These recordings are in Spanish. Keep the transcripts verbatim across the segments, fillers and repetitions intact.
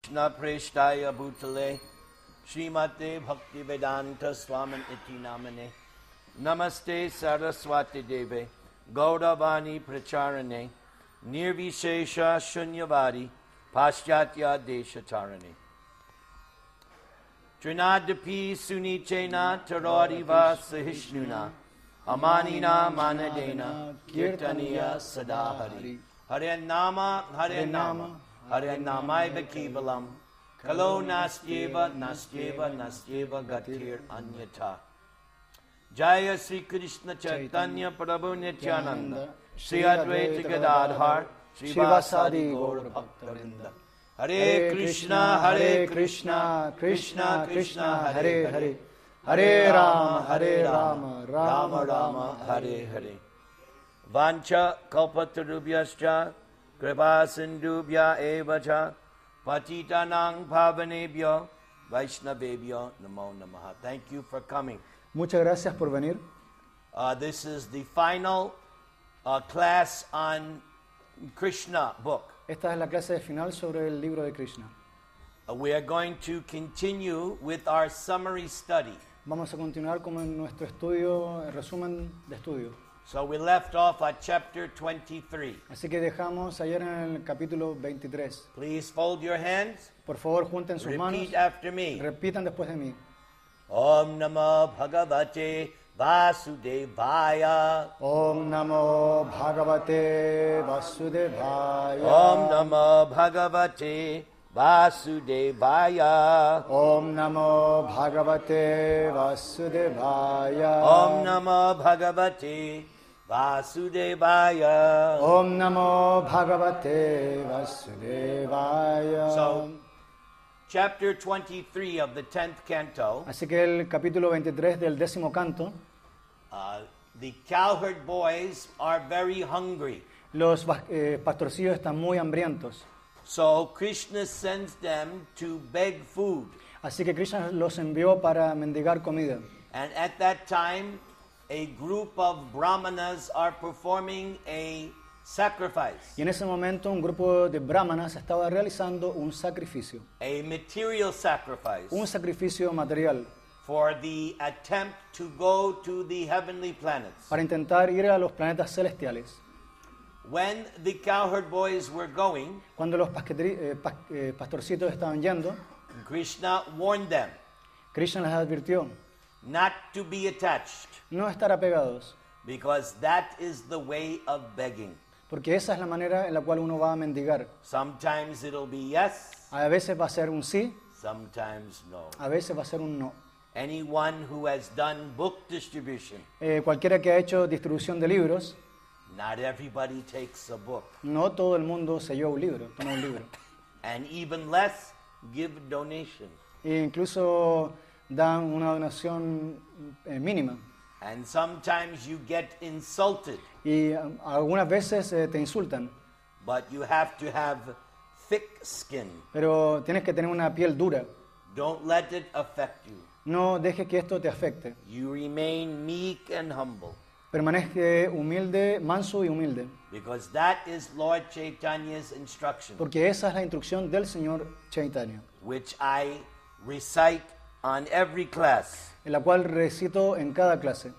Krishna Preshtaya Bhutale Srimate Bhaktivedanta Swamin Iti Namane Namaste Saraswati Deve Gauravani Pracharane Nirvishesha Shunyavadi Paschatya Deshatarane Trinadapi Sunichena Taradiva Sahishnuna Amanina Manadena Kirtaniya Sadahari Hare Nama Hare Nama Hare Namaiva Kevalam Kalo Nastyeva Nastyeva Nastyeva Gatir Anyata Jaya Sri Krishna Chaitanya Prabhu Nityananda Sri Advaita Gadadhar Sri Vasadi Gaur Bhaktarinda Hare Krishna Hare Krishna Krishna Krishna Hare Hare Hare Rama Hare Rama Rama Rama Hare Hare Vancha kalpatarubhyascha kripa sindubhya evacha patitanang bhavanebhyo vaishnavebhyo namo namaha. Thank you for coming. Muchas gracias por venir. Uh, this is the final uh, class on Krishna book. Esta es la clase de final sobre el libro de Krishna. Uh, we are going to continue with our summary study. Vamos a continuar con nuestro estudio, el resumen de estudio. So we left off at chapter twenty-three. Así que dejamos ayer en el capítulo veintitrés. Please fold your hands. Por favor, junten sus manos. Repeat after me. Repitan después de mí. Om Namo Bhagavate Vasudevaya. Om Namo Bhagavate Vasudevaya. Om Namo Bhagavate Vasudevaya. Om Namo Bhagavate Vasudevaya. Om Namo Bhagavate Vasudevaya. Om Namo Bhagavate Vasudevaya. So, chapter twenty-three of the tenth canto. Así que el capítulo veintitrés del décimo canto. Uh, the cowherd boys are very hungry. Los eh, pastorcillos están muy hambrientos. So Krishna sends them to beg food. Así que Krishna los envió para mendigar comida. And at that time, a group of brahmanas are performing a sacrifice. Y en ese momento un grupo de brahmanas estaba realizando un sacrificio. A material sacrifice. Un sacrificio material. For the attempt to go to the heavenly planets. Para intentar ir a los planetas celestiales. When the cowherd boys were going, cuando los eh, pas eh, pastorcitos estaban yendo, Krishna warned them. Krishna les advirtió. Not to be attached. No estar apegados. Because that is the way of begging. Porque esa es la manera en la cual uno va a mendigar. Sometimes it'll be yes. A veces va a ser un sí. Sometimes no. A veces va a ser un no. Anyone who has done book distribution. Eh, cualquiera que ha hecho distribución de libros. Not everybody takes a book. No todo el mundo se lleva un libro, toma un libro. And even less give donation. E incluso dan una donación eh, mínima. And sometimes you get insulted. Y um, algunas veces eh, te insultan. But you have to have thick skin. Pero tienes que tener una piel dura. Don't let it affect you. No dejes que esto te afecte. You remain meek and humble. Permanezca humilde, manso y humilde. Because that is Lord Chaitanya's instruction. Porque esa es la instrucción del Señor Chaitanya. Which I recite on every class. En la cual recito en cada clase.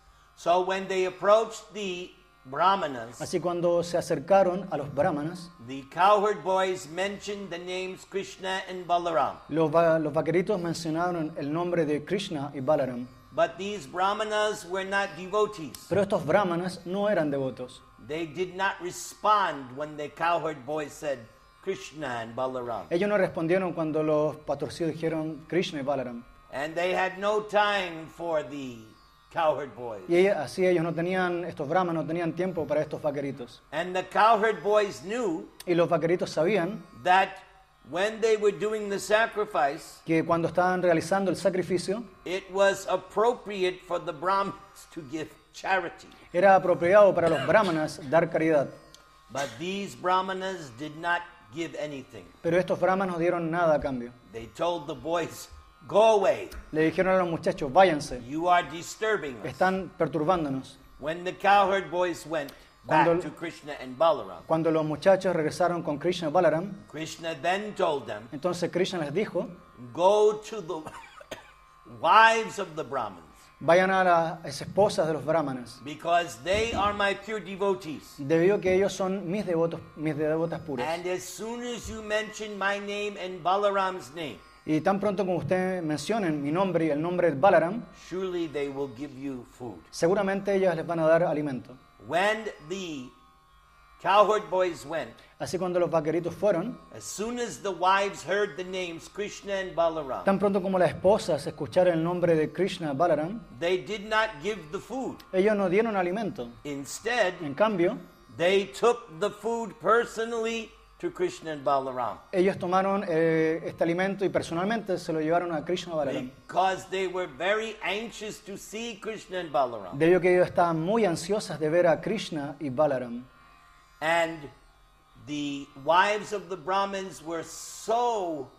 So when they approached the brahmanas, así cuando se acercaron a los brahmanas, the cowherd boys mentioned the names Krishna and Balaram. Los, va los vaqueritos mencionaron el nombre de Krishna y Balaram. But these brahmanas were not devotees. Pero estos brahmanas no eran devotos. They did not respond when the cowherd boys said Krishna and Balaram. Ellos no respondieron cuando los pastorcillos dijeron Krishna y Balaram. And they had no time for the cowherd boys. Y ella, así ellos no tenían, estos brahmanas no tenían tiempo para estos vaqueritos. And the cowherd boys knew y los vaqueritos sabían that when they were doing the sacrifice, que cuando estaban realizando el sacrificio, it was appropriate for the brahmanas to give charity. Era apropiado para los brahmanas dar caridad. But these brahmanas did not give anything. Pero estos brahmanas no dieron nada a cambio. They told the boys, go away. Le dijeron a los muchachos, váyanse. You are disturbing us. Están perturbándonos. When the cowherd boys went, back Cuando- to Krishna and Balaram, Cuando los muchachos regresaron con Krishna y Balaram, Krishna then told them, entonces Krishna les dijo, go to the wives of the Brahmins, vayan a las esposas de los brahmanas, because they are my pure devotees. debido a que ellos son mis devotos, mis devotas puras. And as soon as you mention my name and Balaram's name, Y tan pronto como ustedes mencionen mi nombre y el nombre de Balaram, surely they will give you food. seguramente ellas les van a dar alimento. When the cowherd boys went, Así cuando los vaqueritos fueron, as soon as the wives heard the names Krishna and Balaram, tan pronto como las esposas escucharon el nombre de Krishna y Balaram, they did not give the food. ellos no dieron alimento. Instead, En cambio, they took the food personally to Krishna and Balaram, ellos tomaron eh, este alimento y personalmente se lo llevaron a Krishna y Balaram. because they were very anxious to see Krishna and Balaram. Debido a que ellos estaban muy ansiosas de ver a Krishna y Balaram. And the wives of the Brahmins were so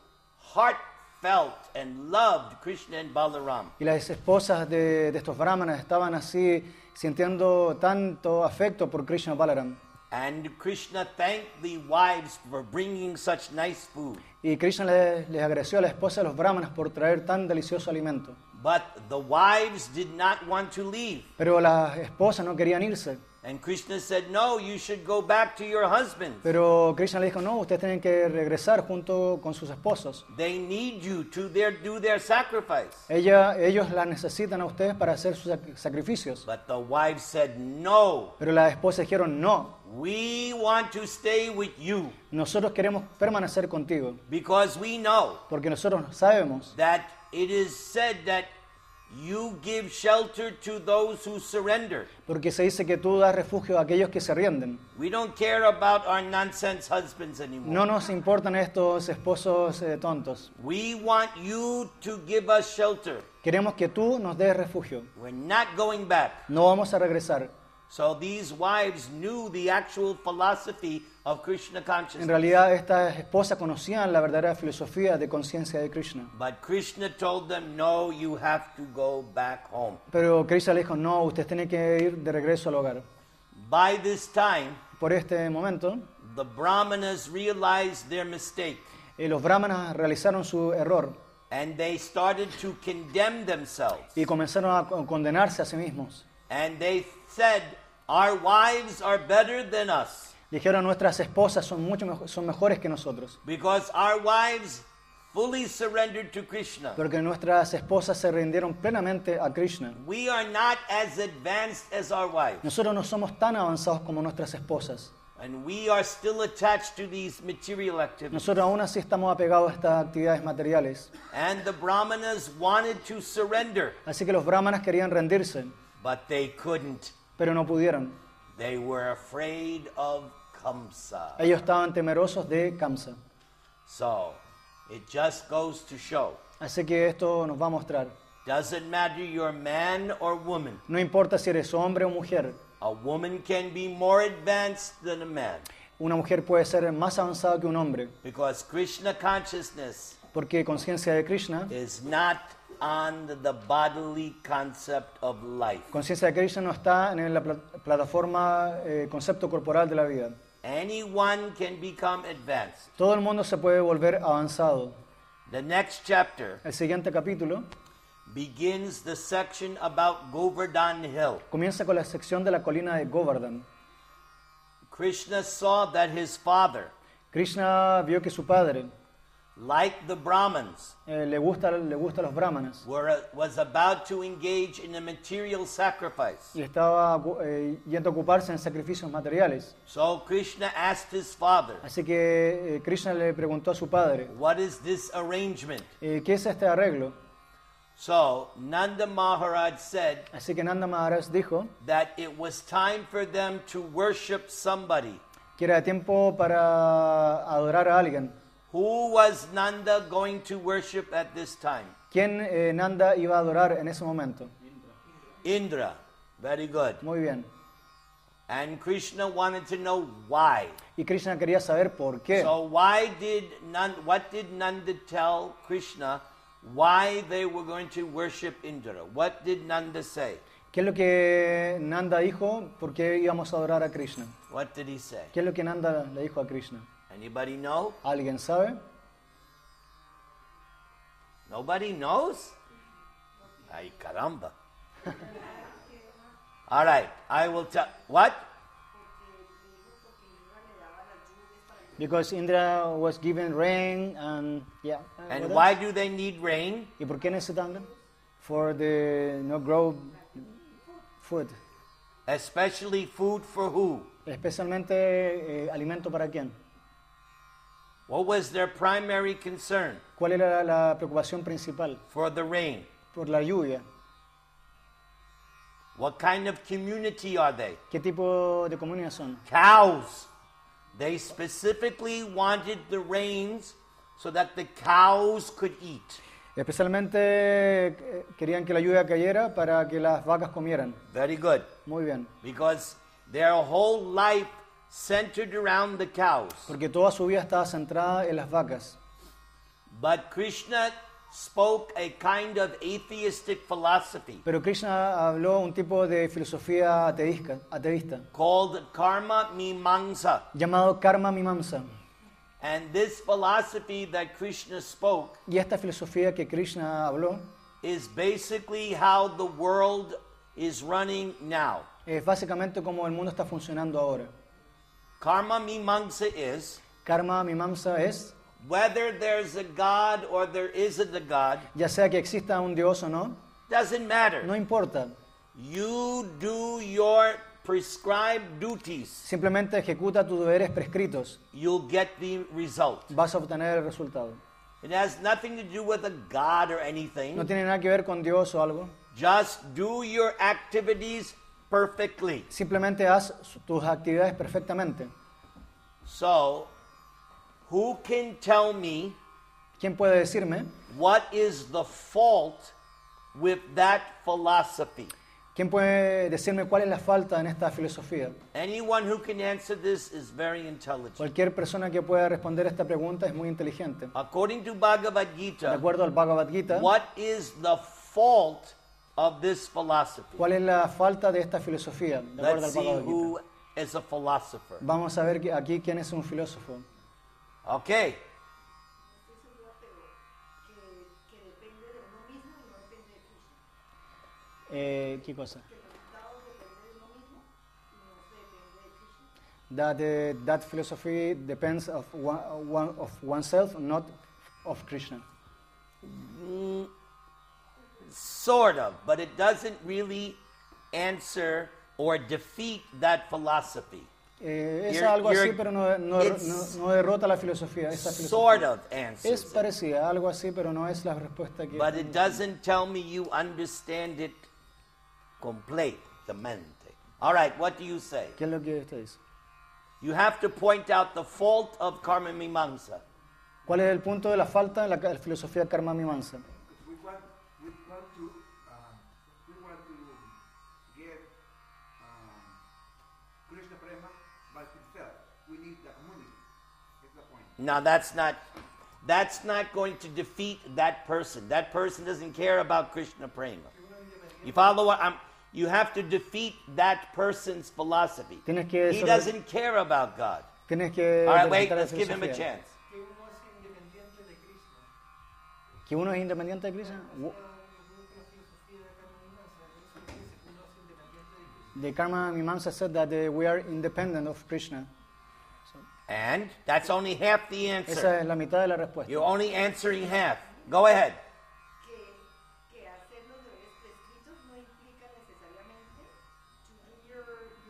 heartfelt and loved Krishna and Balaram. Y las esposas de, de estos brahmanas estaban así sintiendo tanto afecto por Krishna y Balaram. And Krishna thanked the wives for bringing such nice food. Y Krishna les, les agradeció a la esposa de los brahmanas por traer tan delicioso alimento. But the wives did not want to leave. Pero las esposas no querían irse. And Krishna said, no, you should go back to your husbands. Pero Krishna le dijo, no, ustedes tienen que regresar junto con sus esposos. They need you to their, do their sacrifice. Ella, ellos las necesitan a ustedes para hacer sus sac- sacrificios. But the wives said, no, Pero las esposas dijeron, no, we want to stay with you nosotros queremos permanecer contigo. because we know Porque nosotros sabemos that it is said that you give shelter to those who surrender. Porque se dice que tú das refugio a aquellos que se rinden. We don't care about our nonsense husbands anymore. No nos importan estos esposos eh, tontos. We want you to give us shelter. Queremos que tú nos des refugio. We're not going back. No vamos a regresar. So these wives knew the actual philosophy of Krishna En consciousness. realidad, estas esposas conocían la verdadera filosofía de conciencia de Krishna. But Krishna told them, no, you have to go back home. Pero Krishna le dijo, no, ustedes tienen que ir de regreso al hogar. By this time, Por este momento, the Brahmanas realized their mistake. eh, los brahmanas realizaron su error And they started to condemn themselves. y comenzaron a con- condenarse a sí mismos. And they said, our wives are better than us Dijeron, nuestras esposas son mucho mejo- son mejores que nosotros, because our wives fully surrendered to Krishna. porque nuestras esposas se rindieron plenamente a Krishna. We are not as advanced as our wives. Nosotros no somos tan avanzados como nuestras esposas. And we are still attached to these material activities. Nosotros aún así estamos apegados a estas actividades materiales. And the Brahmanas wanted to surrender, Así que los brahmanas querían rendirse, but they couldn't. pero no pudieron. They were afraid of Kamsa. Ellos estaban temerosos de Kamsa. So, it just goes to show, Así que esto nos va a mostrar. doesn't matter you're man or woman. No importa si eres hombre o mujer. A woman can be more advanced than a man Una mujer puede ser más avanzada que un hombre, because Krishna consciousness porque conciencia de Krishna, is not on the bodily concept of life. conciencia de Krishna no está en la pla- plataforma eh, concepto corporal de la vida. Anyone can become advanced. Todo el mundo se puede volver avanzado. The next chapter El siguiente capítulo begins the section about Govardhan Hill. comienza con la sección de la colina de Govardhan. Krishna saw that his father, Krishna vio que su padre like the Brahmins, eh, le gusta le gusta a los brahmanas were, was about to engage in a material sacrifice. y estaba eh, yendo a ocuparse en sacrificios materiales. So Krishna asked his father, Así que eh, Krishna le preguntó a su padre, what is this arrangement? eh, ¿qué es este arreglo? So Nanda Maharaj said Así que Nanda Maharaj dijo that it was time for them to worship somebody. que era tiempo para adorar a alguien. Who was Nanda going to worship at this time? ¿Quién eh, Nanda iba a adorar en ese momento? Indra. Very good. Muy bien. And Krishna wanted to know why. Y Krishna quería saber por qué. So why did Nanda, what did Nanda tell Krishna why they were going to worship Indra? What did Nanda say? ¿Qué es lo que Nanda dijo? ¿Por qué íbamos a adorar a Krishna? What did he say? ¿Qué es lo que Nanda le dijo a Krishna? Anybody know? ¿Alguien sabe? Nobody knows? Ay, caramba. All right, I will tell. What? Because Indra was given rain and yeah. And what why else? do they need rain? ¿Y por qué necesitan? For the no grow food. Especially food for who? Especialmente eh, alimento para quién. What was their primary concern? ¿Cuál era la preocupación principal? For the rain. Por la lluvia. What kind of community are they? ¿Qué tipo de comunidad son? Cows. They specifically wanted the rains so that the cows could eat. Especialmente eh, querían que la lluvia cayera para que las vacas comieran. Very good. Muy bien. Because their whole life centered around the cows. Porque toda su vida estaba centrada en las vacas. But Krishna spoke a kind of atheistic philosophy Pero Krishna habló un tipo de filosofía ateísta, ateísta called karma mimamsa. llamado karma mimamsa. And this philosophy that Krishna spoke Y esta filosofía que Krishna habló is basically how the world is running now. es básicamente como el mundo está funcionando ahora. Karma mimamsa is Karma mimamsa es, whether there's a God or there isn't a God, ya sea que exista un Dios o no, doesn't matter. no importa. You do your prescribed duties. Simplemente ejecuta tus deberes prescritos. You'll get the result. Vas a obtener el resultado. It has nothing to do with a God or No anything. tiene nada que ver con Dios o algo. Just do your activities perfectly. Simplemente haz tus actividades perfectamente. So, who can tell me ¿Quién puede decirme? what is the fault with that philosophy? ¿Quién puede decirme cuál es la falta en esta filosofía? Anyone who can answer this is very intelligent. Cualquier persona que pueda responder esta pregunta es muy inteligente. According to Bhagavad De Gita, acuerdo al Bhagavad Gita, what is the fault of this philosophy? ¿cuál es la falta de esta filosofía? De acuerdo Let's al see Bhagavad Gita. who is a philosopher. Vamos a ver que- aquí quién es un filósofo. Okay. Estoy segura, pero que, que depende de uno mismo y no depende de Krishna. Eh, ¿Qué cosa? Que el resultado depende de uno mismo y no se depende de Krishna. That eh, that philosophy depends of one, one of oneself, not of Krishna. Mm, sort of, but it doesn't really answer or defeat that philosophy. Eh, es You're- algo así, you're- pero no, no, it's no- no derrota la filosofía. Esa Sort filosofía. of Es answers it, parecida, algo así, pero no es la respuesta que... but it doesn't tell me you understand it completamente. All right, what do you say? ¿Qué es lo que usted dice? You have to point out the fault of karma mimamsa. ¿Cuál es el punto de la falta en la ca- filosofía karma mimamsa? We want, we want to, um, we want to get um, Krishna Prema by himself. We need the community. That's the point. Now that's not that's not going to defeat that person. That person doesn't care about Krishna prema. You follow what I'm you have to defeat that person's philosophy. Tienes que He sobre- doesn't care about God. Tienes que All right, wait, derrotar la let's give him a filosofía. chance. Que uno es independiente de Krishna. ¿Que uno es independiente de Krishna? Wo- La filosofía de Karma Mimamsa, eso dice que uno es independiente de Krishna. The karma mimamsa said that uh, we are independent of Krishna. And that's only half the answer. Esa es la mitad de la respuesta. You're only answering half. Go ahead. Que, que hacer los deberes prescritos no implica necesariamente to do your,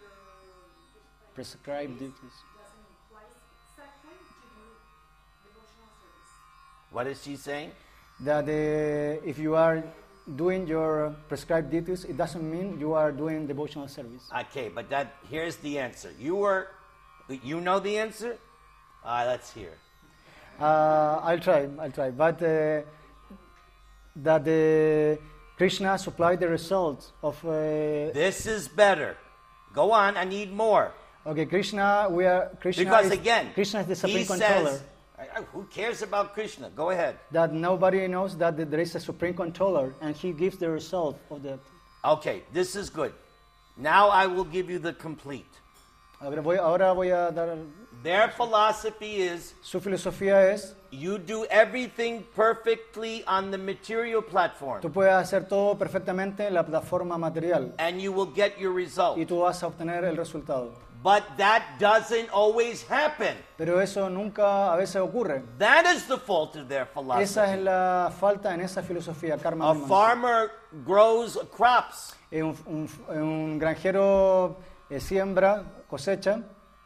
your Prescribed duties. doesn't imply exactly to do devotional service. What is she saying? That uh, if you are doing your prescribed duties, it doesn't mean you are doing devotional service. Okay, but that here's the answer. You were you know the answer? All right, let's hear. Uh, I'll try, I'll try. But uh, that uh, Krishna supplied the result of... Uh, This is better. Go on, I need more. okay, Krishna, we are... Krishna Because is, again, Krishna is the supreme he controller. says, "I- I- who cares about Krishna? Go ahead. That nobody knows that there is a supreme controller and he gives the result of that. Okay, this is good. Now I will give you the complete. Ahora voy, ahora voy a dar... Their philosophy is Su filosofía es, you do everything perfectly on the material platform, tú puedes hacer todo perfectamente en la plataforma material and you will get your result. y tú vas a obtener el resultado. But that doesn't always happen. Pero eso nunca a veces ocurre. That is the fault of their philosophy. Esa es la falta en esa filosofía, karma. A farmer grows crops, Eh, un, un- un granjero eh, siembra, cosecha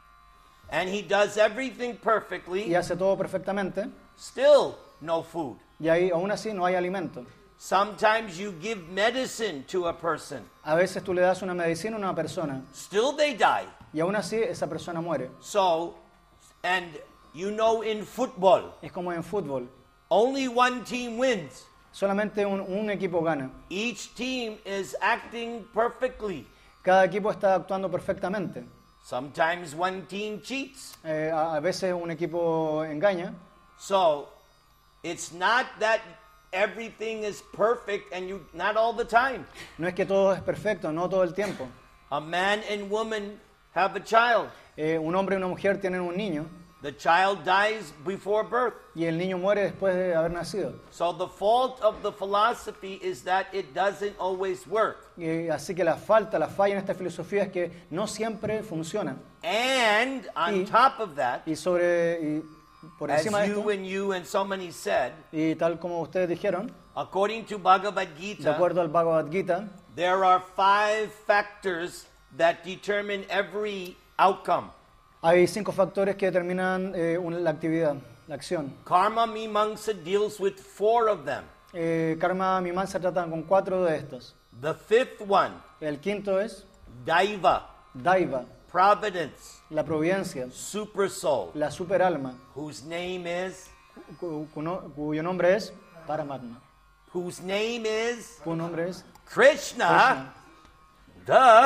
and he does everything y perfectly, hace todo perfectamente still no food. y ahí aún así no hay alimento. Sometimes you give medicine to a person, A veces tú le das una medicina a una persona still they die. y aún así esa persona muere. So, and you know in football, Es como en fútbol. only one team wins. Solamente un, un equipo gana. Each team is acting perfectly. Cada equipo está actuando perfectamente. Sometimes one team cheats. Eh, a, a veces un equipo engaña. So, it's not that everything is perfect and you not all the time. No es que todo es perfecto, no todo el tiempo. A man and woman have a child. Eh, un hombre y una mujer tienen un niño The child dies before birth. y el niño muere después de haber nacido. So the fault of the philosophy is that it doesn't always work. Y así que la falta, la falla en esta filosofía es que no siempre funciona. And on Y- top of that, Y sobre y por as encima de you esto, and you and so many said, y tal como ustedes dijeron, according to Bhagavad de Gita, acuerdo al Bhagavad Gita, there are five factors that determine every outcome. hay cinco factores que determinan eh, una- la actividad, la acción. Karma Mimamsa deals with four of them. Eh, karma Mimamsa tratan con cuatro de estos. The fifth one, El quinto es Daiva, Daiva, providence, la providencia, super soul, la superalma, whose name is, cu- cuyo, cuyo nombre es Paramatma. whose name is Cuyo nombre es Krishna. Duh.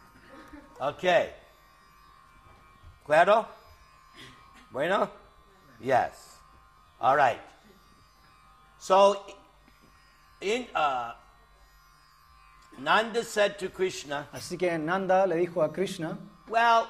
Okay. Claro? Bueno? Yes. All right. So, in uh, Nanda said to Krishna, Así que Nanda le dijo a Krishna, well,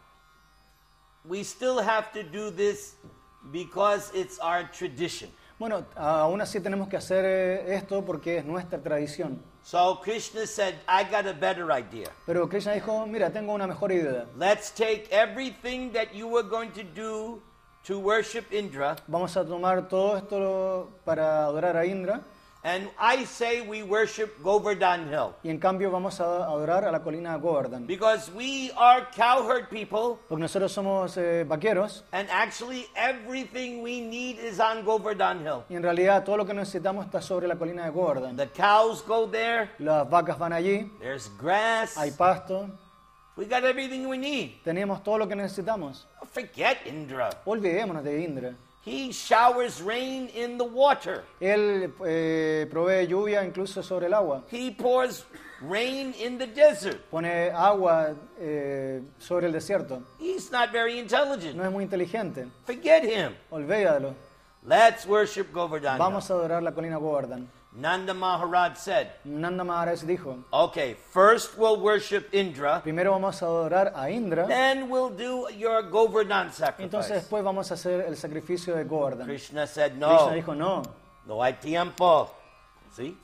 we still have to do this because it's our tradition. bueno, aún así tenemos que hacer eh, esto porque es nuestra tradición. So Krishna said, I got a better idea. Pero Krishna dijo, mira, tengo una mejor idea. Let's take everything that you were going to do to worship Indra, Vamos a tomar todo esto para adorar a Indra and I say we worship Govardhan Hill. y en cambio vamos a adorar a la colina Govardhan. Because we are cowherd people, Porque nosotros somos eh, vaqueros and actually everything we need is on Govardhan Hill. y en realidad todo lo que necesitamos está sobre la colina de Govardhan. The cows go there, Las vacas van allí, there's grass, hay pasto, we got everything we need. tenemos todo lo que necesitamos. Forget Indra. Olvidémonos de Indra. He showers rain in the water. Él eh, provee lluvia incluso sobre el agua. He pours rain in the desert. Pone agua eh, sobre el desierto. He's not very intelligent. No es muy inteligente. Forget him. Olvídalo. Let's worship Govardhan. Vamos a adorar la colina Govardhan. Nanda Maharaj said, Nanda Maharaj dijo, okay, first we'll worship Indra, primero vamos a adorar a Indra, then we'll do your Govardhan entonces sacrifice. después vamos a hacer el sacrificio de Govardhan. Krishna said, Krishna no, dijo, no, no hay tiempo. See?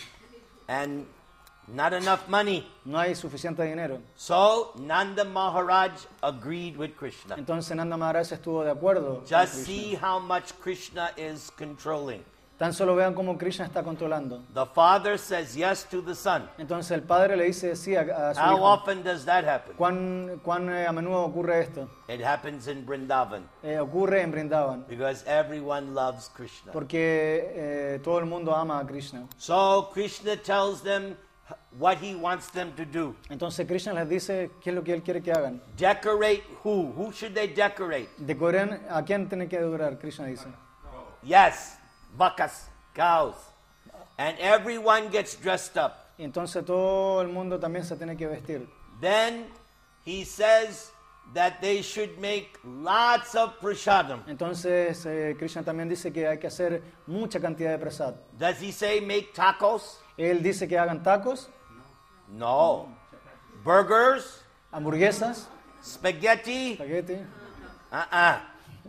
And not enough money. no hay suficiente dinero. So Nanda Maharaj agreed with Krishna. Entonces Nanda Maharaj estuvo de acuerdo con Just Krishna. see how much Krishna is controlling. Tan solo vean cómo Krishna está controlando. The father says yes to the son. Entonces el padre le dice sí a, a su How hijo. often does that happen? ¿Cuán, cuán eh, a menudo ocurre esto? It happens in Vrindavan Eh, ocurre en Brindavan. because everyone loves Krishna. Porque eh, todo el mundo ama a Krishna. So Krishna tells them what he wants them to do. Entonces Krishna les dice qué es lo que él quiere que hagan. Decorate who? Who should they decorate? Decoren a quién tienen que adorar, Krishna dice. Yes, vacas, cows. And everyone gets dressed up. Y entonces todo el mundo también se tiene que vestir. Then he says that they should make lots of prasadam. Entonces eh, Krishna también dice que hay que hacer mucha cantidad de prasad. Does he say make tacos? Él dice que hagan tacos. No. Burgers, hamburguesas, spaghetti, espagueti, uh-uh.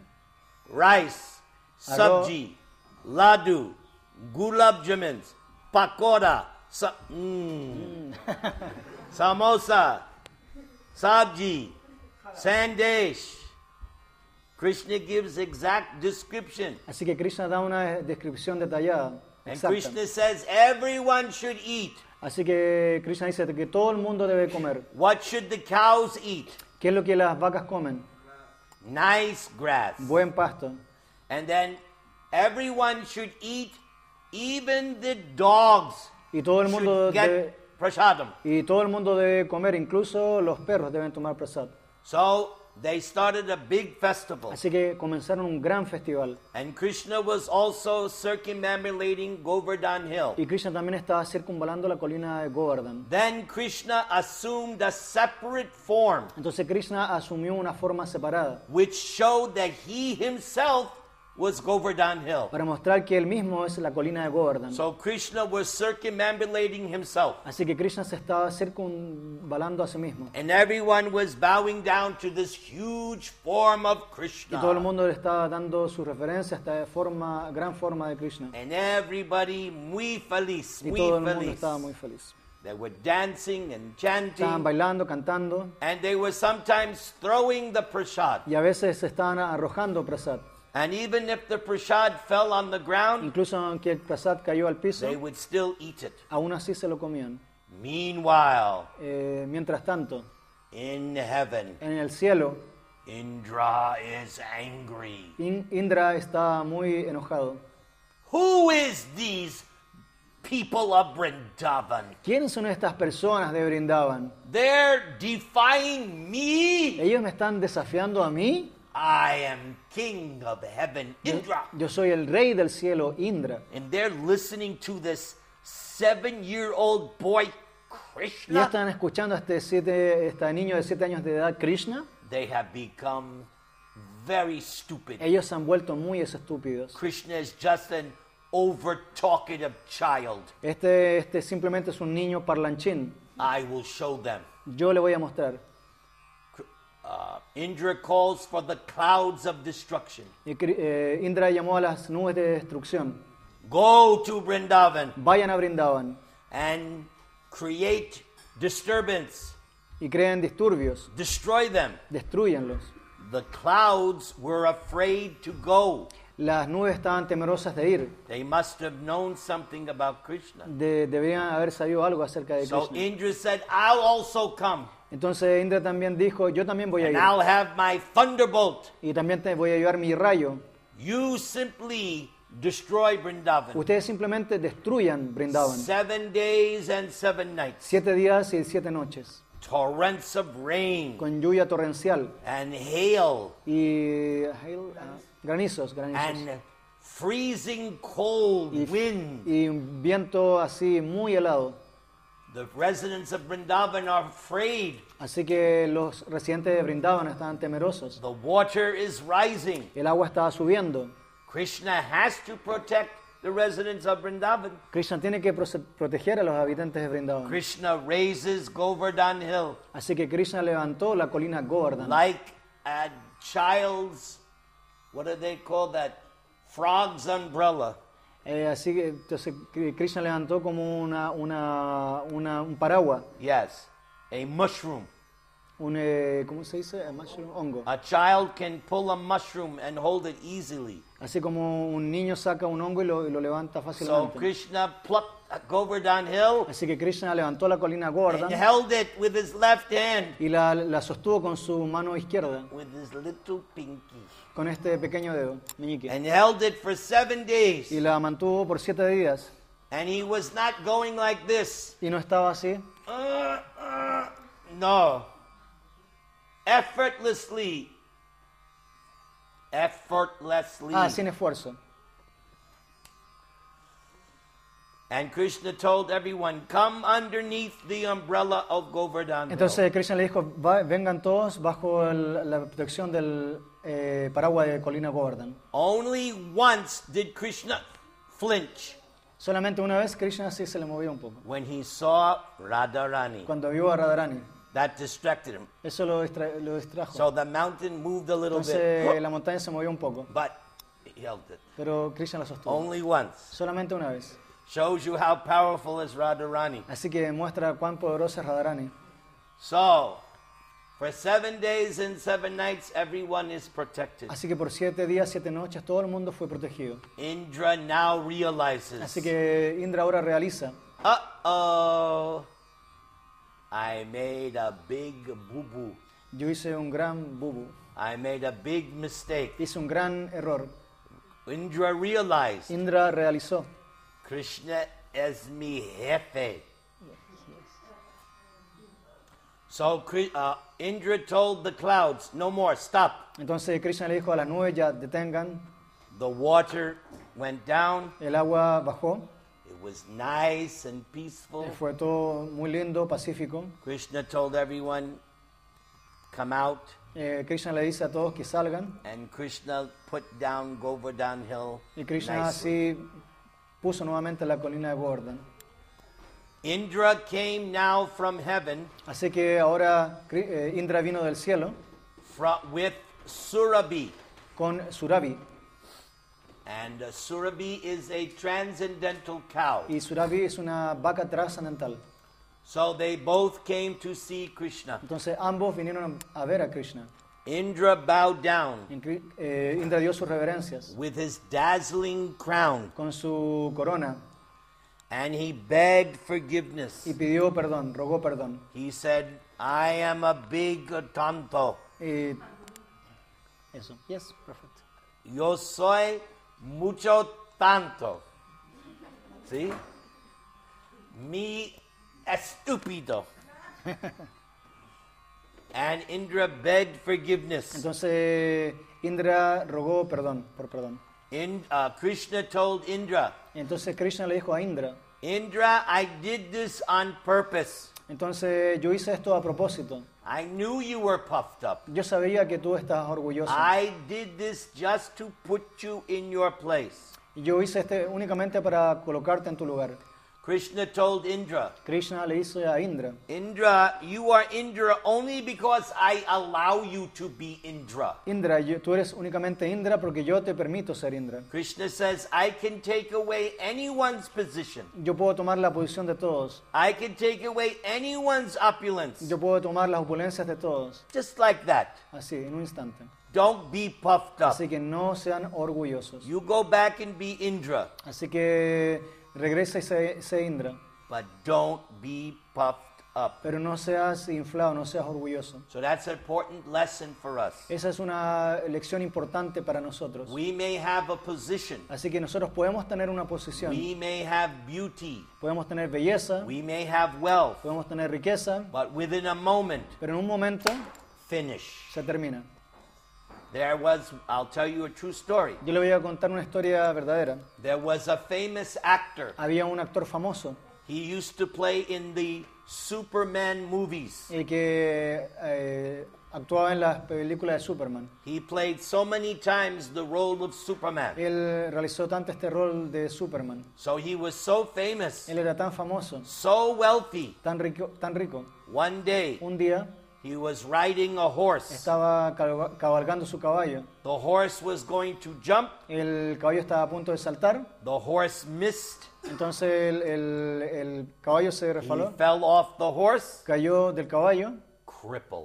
Rice, Arroz. sabji, ladu, gulab jamins, pakoda, sa- mm. samosa, sabji, sandesh. Krishna gives exact description. Así que Krishna da una descripción detallada, And exacta. Krishna says everyone should eat. Así que Krishna dice que todo el mundo debe comer. What should the cows eat? ¿Qué es lo que las vacas comen? Nice grass. Buen pasto. And then everyone should eat, even the dogs Y todo el mundo should get debe, prasadam. y todo el mundo debe comer, incluso los perros deben tomar prasad. So they started a big festival. Así que comenzaron un gran festival. And Krishna was also circumambulating Govardhan Hill. Y Krishna también estaba circunvalando la colina de Govardhan. Then Krishna assumed a separate form, Entonces Krishna asumió una forma separada which showed that he himself was Govardhan Hill. para mostrar que él mismo es la colina de Govardhan. So Krishna was circumambulating himself. Así que Krishna se estaba circunvalando a sí mismo. And everyone was bowing down to this huge form of Y todo el Krishna. mundo le estaba dando su referencia a esta forma, gran forma de Krishna. And everybody muy feliz, Y muy todo el mundo feliz. estaba muy feliz. They were dancing and Estaban chanting. bailando, cantando, And they were sometimes throwing the prasad. y a veces se estaban arrojando prasad. And even if the prasad fell on the ground, Incluso aunque el prasad cayó al piso, they would still eat it. aún así se lo comían. Meanwhile, Eh, mientras tanto, in heaven, en el cielo, Indra is angry. In- Indra está muy enojado. Who is these people of Vrindavan? ¿Quiénes son estas personas de Brindavan? They're defying me. ¿Ellos me están desafiando a mí? I am king of heaven, Yo, Indra. yo soy el rey del cielo, Indra. And they're listening to this seven-year-old boy, ¿Ya Krishna. están escuchando a este, siete, este niño de siete años de edad, Krishna? They have become very stupid. Ellos se han vuelto muy estúpidos. Krishna is just an over-talkative child. Este, este simplemente es un niño parlanchín. I will show them. Yo le voy a mostrar. Uh, Indra calls for the clouds of destruction. Y, Kri- eh, Indra llamó a las nubes de destrucción. Go to Vrindavan Vayan a Brindavan and create disturbance. y creen disturbios. Destroy them. Destruyanlos. The clouds were afraid to go. Las nubes estaban temerosas de ir. They must have known something about Krishna. De- deberían haber sabido algo acerca de So Krishna. Indra said, I'll also come. Entonces Indra también dijo, yo también voy a And ir. I'll have my thunderbolt. Y también te voy a llevar mi rayo. You simply destroy Vrindavan. Ustedes simplemente destruyan Brindavan. Seven days and seven nights. Siete días y siete noches. Torrents of rain Con lluvia torrencial. and hail Y hail, ah, granizos, granizos. and freezing cold Y, wind. y un viento así muy helado. The residents of Vrindavan are afraid. Así que los residentes de Brindavan estaban temerosos. The water is rising. El agua estaba subiendo. Krishna has to protect the residents of Vrindavan. Krishna tiene que proce- proteger a los habitantes de Brindavan. Krishna raises Govardhan Hill Así que Krishna levantó la colina Govardhan. like a child's, what do they call that? Frog's umbrella. Eh, así que entonces Kri- Krishna levantó como una, una, una- un paraguas. Yes, a mushroom. Un, eh, ¿Cómo se dice? A mushroom, hongo. A child can pull a mushroom and hold it easily. Así como un niño saca un hongo y lo, y lo levanta So fácilmente. Krishna plucked Govardhan Hill Así que Krishna levantó la colina and Govardhan held it with his left hand, y la, la sostuvo con su mano izquierda, with his little pinky, con este pequeño dedo, meñique. and held it for seven days. Y la mantuvo por siete días. And he was not going like this. Y no estaba así, Uh, uh, no. Effortlessly. Effortlessly. ah, sin esfuerzo. And Krishna told everyone, come underneath the umbrella of Govardhan Hill. Entonces Krishna le dijo, "Va- vengan todos bajo el- la protección del eh, paraguas de colina Govardhan. Only once did Krishna flinch. Solamente una vez Krishna sí se le movía un poco. When he saw Radharani, Cuando vio a Radharani, that distracted him. eso lo, distra- lo distrajo. So the mountain moved a little Entonces bit, la montaña se movió un poco, but he held it. pero Krishna la sostuvo. Only once. Solamente una vez. Shows you how powerful is Radharani. Así que muestra cuán poderosa es Radharani. So, for seven days and seven nights, everyone is protected. Así que por siete días, siete noches, todo el mundo fue protegido. Indra now realizes, Así que Indra ahora realiza, uh-oh, I made a big boo-boo. yo hice un gran bubu, I made a big mistake. hice un gran error. Indra realized, Indra realizó, Krishna es mi jefe. So Kri- uh, Indra told the clouds, no more, stop. entonces Krishna le dijo a las nubes, ya detengan, The water went down. el agua bajó, It was nice and peaceful. fue todo muy lindo, pacífico. Krishna told everyone, come out. Eh, Krishna le dice a todos que salgan, And Krishna put down Govardhan Hill y Krishna nicely. así puso nuevamente la colina de Govardhan. Indra came now from heaven Así que ahora Kri- eh, Indra vino del cielo fro- with Surabhi. con Surabhi, And uh, Surabhi is a transcendental cow. y Surabhi es una vaca trascendental. So they both came to see Krishna. Entonces ambos vinieron a ver a Krishna. Indra bowed down Y Kri- eh, Indra dio sus reverencias with his dazzling crown con su corona and he begged forgiveness. y pidió perdón, rogó perdón. He said, I am a big tonto. Y eso. Yes, perfect. Yo soy mucho tanto. ¿Sí? Mi estúpido. And Indra begged forgiveness. Entonces Indra rogó perdón, por perdón. In, uh, Krishna told Indra, Entonces Krishna le dijo a Indra, Indra, I did this on purpose. entonces yo hice esto a propósito. I knew you were puffed up. Yo sabía que tú estás orgulloso. I did this just to put you in your place. Y yo hice este únicamente para colocarte en tu lugar. Krishna told Indra, Krishna le hizo a Indra, Indra, you are Indra only because I allow you to be Indra. Indra, yo- tú eres únicamente Indra porque yo te permito ser Indra. Krishna says, I can take away anyone's position. Yo puedo tomar la posición de todos. I can take away anyone's opulence. Yo puedo tomar las opulencias de todos. Just like that. Así, en un instante. Don't be puffed up. Así que no sean orgullosos. You go back and be Indra, Así que regresa y sé, sé Indra. but don't be puffed up. Pero no seas inflado, no seas orgulloso. So that's an important lesson for us. Esa es una lección importante para nosotros. We may have a position. Así que nosotros podemos tener una posición, We may have beauty. podemos tener belleza, We may have wealth. podemos tener riqueza, But within a moment, pero en un momento finish. se termina. There was, I'll tell you a true story. Yo le voy a contar una historia verdadera. There was a famous actor. Había un actor famoso He used to play in the Superman movies. eh, que eh, actuaba en las películas de Superman. He played so many times the role of Superman. Él realizó tanto este rol de Superman. So he was so famous, Él era tan famoso, so wealthy. tan rico, tan rico. One day, Un día he was riding a horse. estaba cabalga- cabalgando su caballo. The horse was going to jump. El caballo estaba a punto de saltar. The horse missed. Entonces el, el- el caballo se He resbaló, fell off the horse, cayó del caballo. crippled.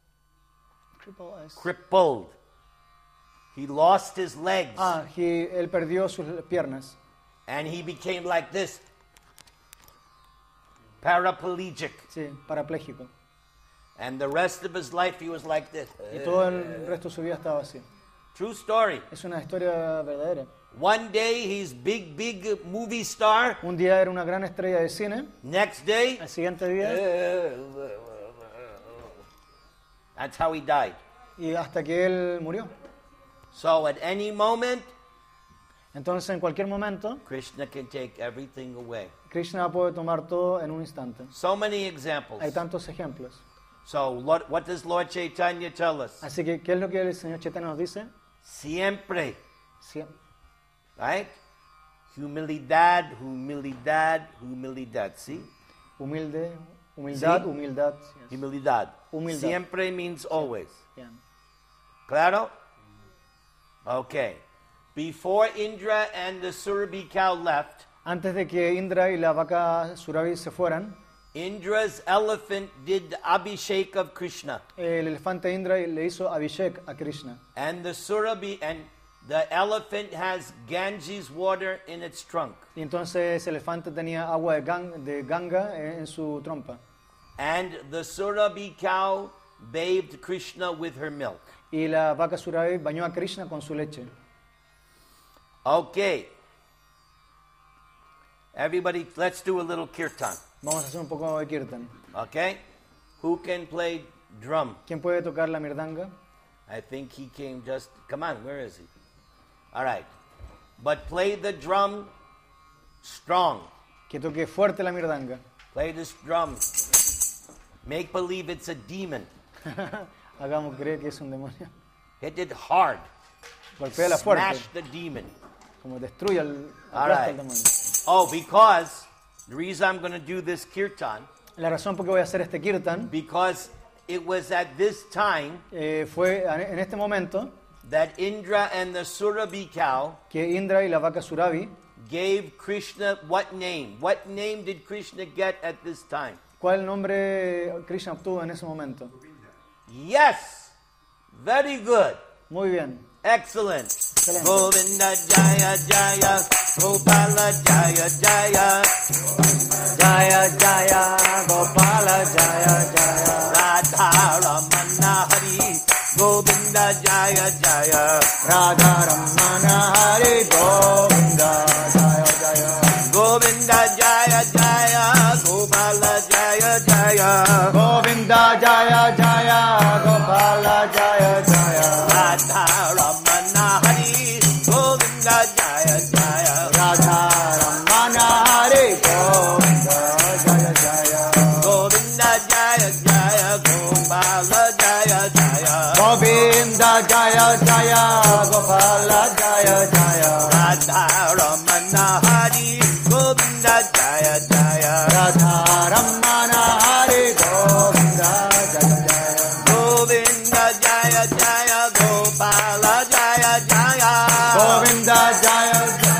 Triple S. Crippled. He lost his legs. Ah, y él perdió sus piernas And he became like this. Paraplegic. sí, parapléjico. And the rest of his life he was like this. Y todo el resto de su vida estaba así. True story. Es una historia verdadera. One day he's big, big movie star. Un día era una gran estrella de cine. Next day, Al siguiente día, that's how he died. y hasta que él murió. So at any moment, Entonces, en cualquier momento, Krishna can take everything away. Krishna puede tomar todo en un instante. So many examples. Hay tantos ejemplos. So what, what does Lord Chaitanya tell us? Así que, ¿qué es lo que el Señor Chaitanya nos dice? Siempre, Sie- right? Humildad, humildad, humildad. See? Humilde, humildad, Sí. humildad. Yes. Humildad. Humildad. Siempre means always. Yeah. Claro? Okay. Before Indra and the Surabhi cow left, Antes de que Indra y la vaca Surabhi se fueran, Indra's elephant did the Abhishek of Krishna. el elefante Indra le hizo Abhishek a Krishna. And the Surabhi and the elephant has Ganges water in its trunk. Y entonces el elefante tenía agua de, Gan- de Ganga en, en su trompa. And the Surabhi cow bathed Krishna with her milk. Y la vaca Surabhi bañó a Krishna con su leche. Okay. Everybody, let's do a little kirtan. Vamos a hacer un poco de kirtan. Okay? Who can play drum? ¿Quién puede tocar la mirdanga? I think he came just. Come on, where is he? All right. But play the drum strong. Que toque fuerte la mirdanga. Play this drum. Make believe it's a demon. Hagamos creer que es un demonio. Hit it hard. Golpea fuerte. Smash the demon. Como destruye al, All aplasta right. al demonio. Oh, because the reason I'm going to do this kirtan, La razón por qué voy a hacer este kirtan because it was at this time eh, fue en este momento that Indra and the Surabhi cow que Indra y la vaca Surabhi, gave Krishna what name? What name did Krishna get at this time? ¿cuál nombre Krishna obtuvo en ese momento? Yes! Very good. Muy bien. Excellent. Excelente. Govinda Jaya Jaya Gopala Jaya Jaya Jaya Jaya Gopala Jaya Jaya Radha Ramana Hari Govinda Jaya Jaya Radha Ramana Hari Govinda Jaya Jaya Govinda Jaya Jaya Gopala Jaya Jaya Govinda Jaya Jaya Gopala Jaya Jaya Radha Ramana Hari Govinda Jaya Jaya Radha Ramana Hari Govinda Jaya Jaya Govinda Jaya Jaya Gopala Jaya Jaya Govinda Jaya Jaya Gopala Jaya Jaya Radha Ramana Hari Govinda Jaya Jaya Radha Ramana Hari Govinda Jaya Jaya Govinda Jaya Jaya Gopala Jaya Jaya Govinda Jaya Jaya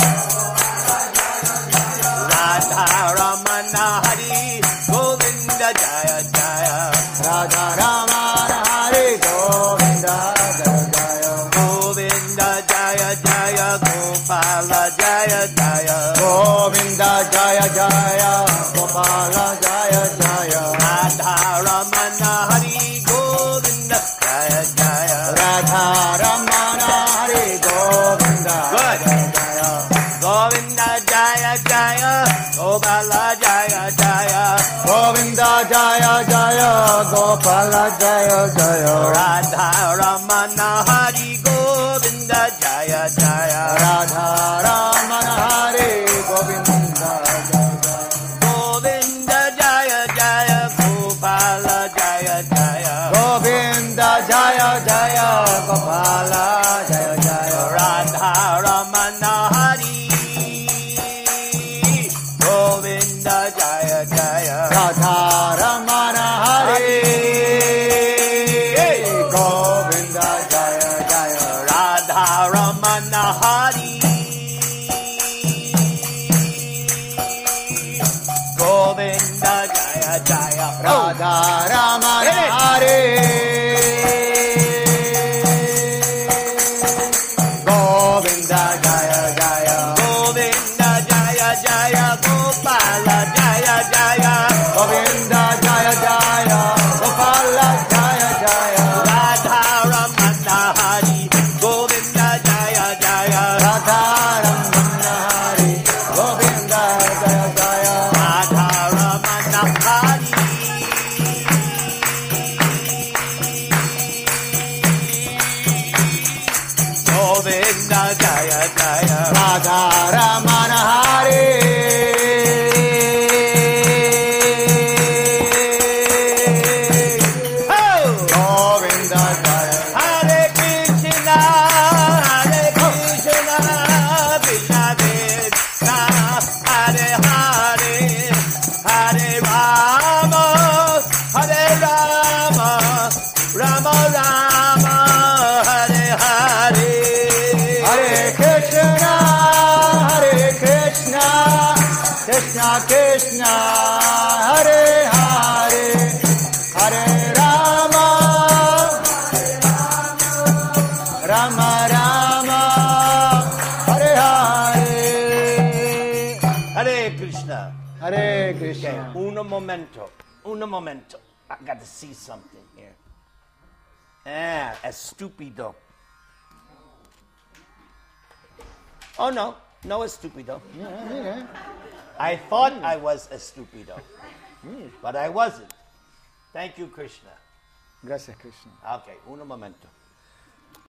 Radha Ramana Hari Govinda Jaya Jaya Radha Ramana Hari Govinda Jaya Jaya Govinda Jaya Jaya Gopala Jaya Jaya Govinda Jaya Jaya Gopala Jaya Jaya Radha Ramana Hari Govinda Jaya Jaya Radha Ramana Hari Govinda Good. Jaya Govinda Jaya Jaya Gopala Jaya Jaya Govinda Jaya Jaya Gopala Jaya Jaya Radha Ramana Hari Govinda Jaya Jaya Radha Ramana Hari Govinda Jaya Jaya Govinda Jaya Jaya Gopala Jaya Jaya Govinda Jaya Jaya Gopala Jaya Jaya Radha Ramana Hari Govinda Jaya Jaya Radha Ramana Hari Govinda Jaya Jaya Radha Ramana Hari Govinda Jaya Jaya Radha Ramana Hit it. Hari Govinda Jaya Jaya Govinda Jaya Jaya Gopala Jaya Jaya Govinda Jaya Jaya Gopala Jaya Jaya Radha Ramana Hari Govinda Jaya Jaya Radha Ramana Hari Govinda Jaya Jaya Radha Ramana Hari Govinda Jaya Jaya Radha Ramana Hari Krishna Krishna, Hare Hare, Hare Rama, Rama Rama, Hare Hare. Hare Krishna. Hare Okay, Krishna. uno momento. Uno momento. I got to see something here. Ah, estupido. Oh no, no estupido. Yeah, mira. I thought I was estupido, but I wasn't. Thank you, Krishna. Gracias, Krishna. Okay, uno momento.